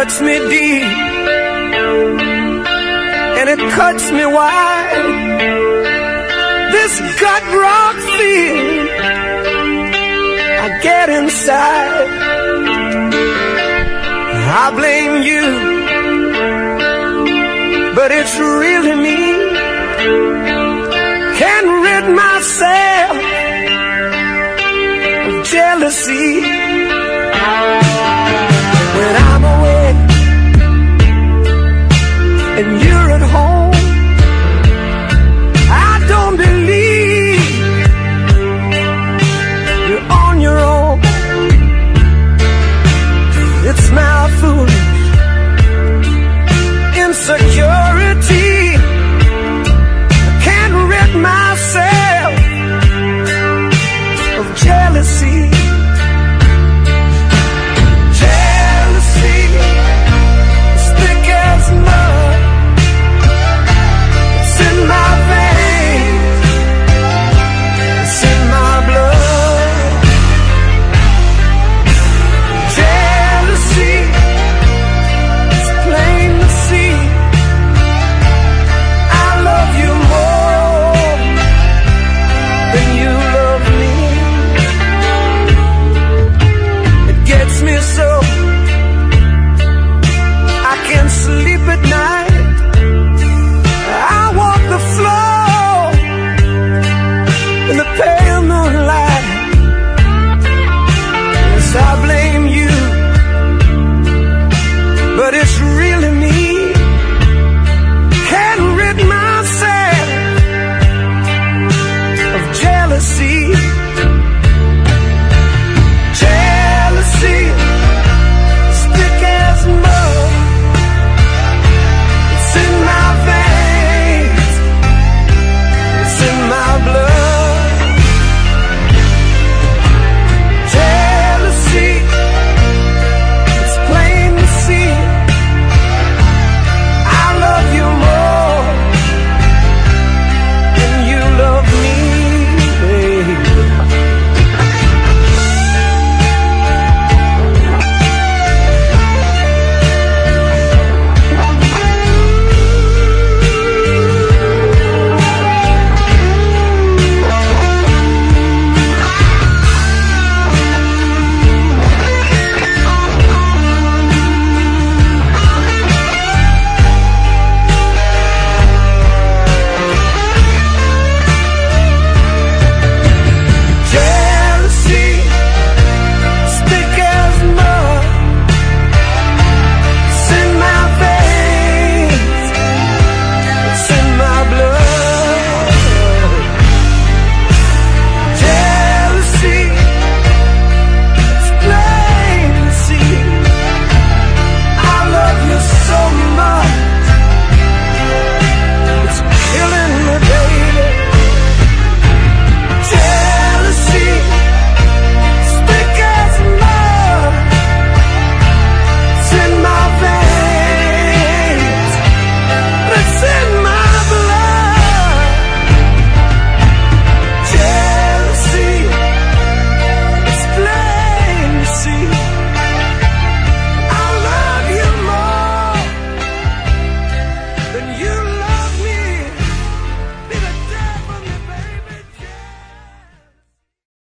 cuts me deep, and it cuts me wide. This gut rock feeling I get inside. I blame you, but it's really me. Can't rid myself of jealousy. When I'm away and you're at home, I don't believe you're on your own. It's my foolish insecurity. I can't rid myself of jealousy.